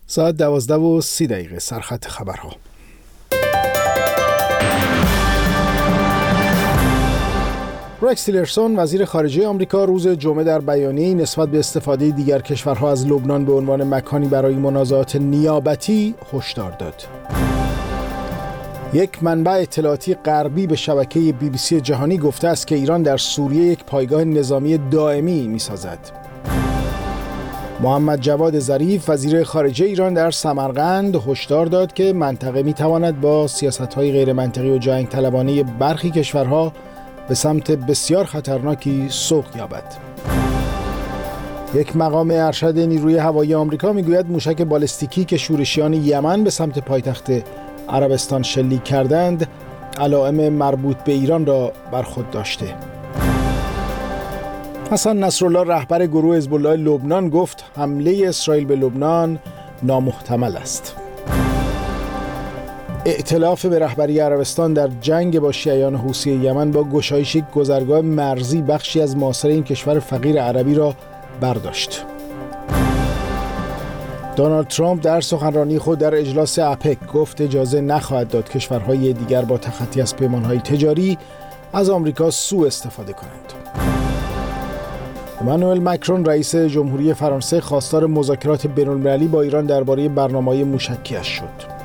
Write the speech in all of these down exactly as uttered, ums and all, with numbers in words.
ساعت دوازده و سی دقیقه. سرخط خبرها. رکس تیلرسون وزیر خارجه آمریکا روز جمعه در بیانیه‌ای نسبت به استفاده دیگر کشورها از لبنان به عنوان مکانی برای منازعات نیابتی هشدار داد. یک منبع اطلاعاتی غربی به شبکه بی بی سی جهانی گفته است که ایران در سوریه یک پایگاه نظامی دائمی می‌سازد. محمد جواد ظریف وزیر خارجه ایران در سمرقند هشدار داد که منطقه می‌تواند با سیاست‌های غیر منطقی و جنگ طلبانه برخی کشورها به سمت بسیار خطرناکی سوق یابد. یک مقام ارشد نیروی هوایی آمریکا میگوید موشک بالستیکی که شورشیان یمن به سمت پایتخت عربستان شلیک کردند علائم مربوط به ایران را بر خود داشته. حسن نصرالله رهبر گروه حزب الله لبنان گفت حمله اسرائیل به لبنان نامحتمل است. ائتلاف به رهبری عربستان در جنگ با شیعیان حوثی یمن با گشایش یک گذرگاه مرزی بخشی از محاصره این کشور فقیر عربی را برداشت. دونالد ترامپ در سخنرانی خود در اجلاس اپک گفت اجازه نخواهد داد کشورهای دیگر با تخطی از پیمانهای تجاری از آمریکا سوء استفاده کنند. امانوئل مکرون رئیس جمهوری فرانسه خواستار مذاکرات بین‌المللی با ایران درباره برنامه‌های موشکی‌اش شد.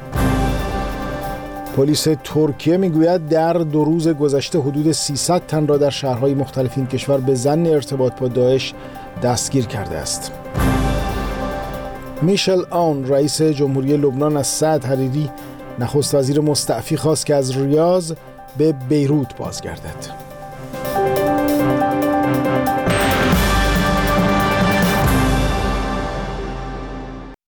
پلیس ترکیه میگوید در دو روز گذشته حدود سیصد تن را در شهرهای مختلف این کشور به ظن ارتباط با داعش دستگیر کرده است. میشل آون رئیس جمهوری لبنان از سعد حریری نخست وزیر مستعفی خواست که از ریاض به بیروت بازگردد.